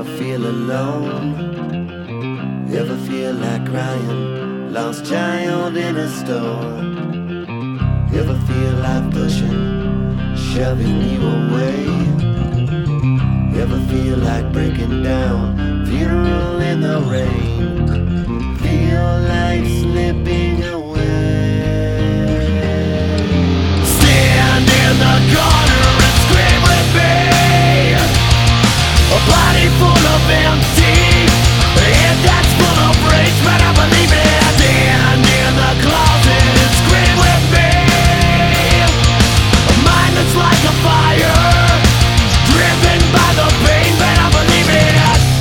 Ever feel alone? Ever feel like crying? Lost child in a store? Ever feel like pushing, shoving you away? Ever feel like breaking down? Funeral in the rain? Feel like slipping away? Stand in the corner and scream with me. A body full of empty, and that's full of rage, but I believe it. Stand in the closet and scream with me. A mind that's like a fire, driven by the pain, but I believe it.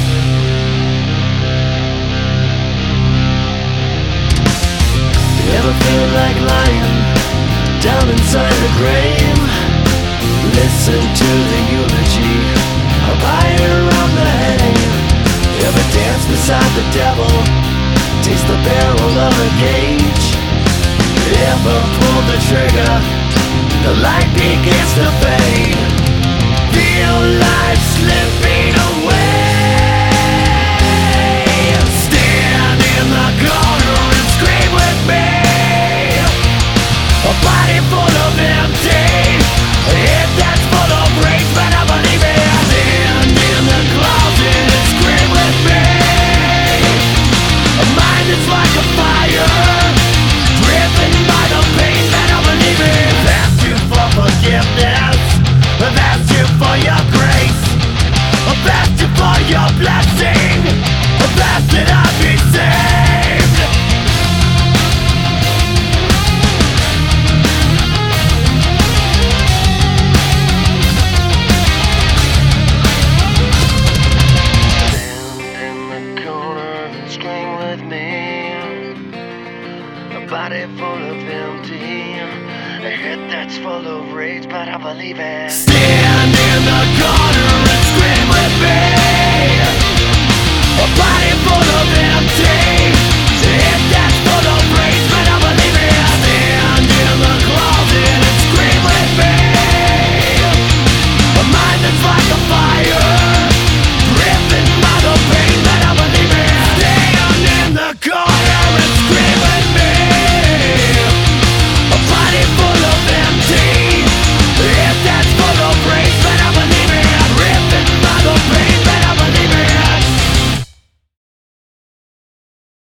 Ever feel like lying down inside the grave? Listen to the eulogy of fire on the hay. Ever dance beside the devil? Taste the barrel of a gauge? Ever pull the trigger? The light begins to fade. Feel life slipping away. Stand in the corner and scream with me. A body full of empty, a head that's full of rage, but I believe it. Stand in the closet and scream with me. A mind that's like a fire, driven by the pain, but I believe it. I've asked you for forgiveness, I've asked you for your grace, I've asked you for your blessing, I've asked that I be saved. Body full of empty, a head that's full of rage, but I believe it. Stand in the corner and scream with me. A body full of empty.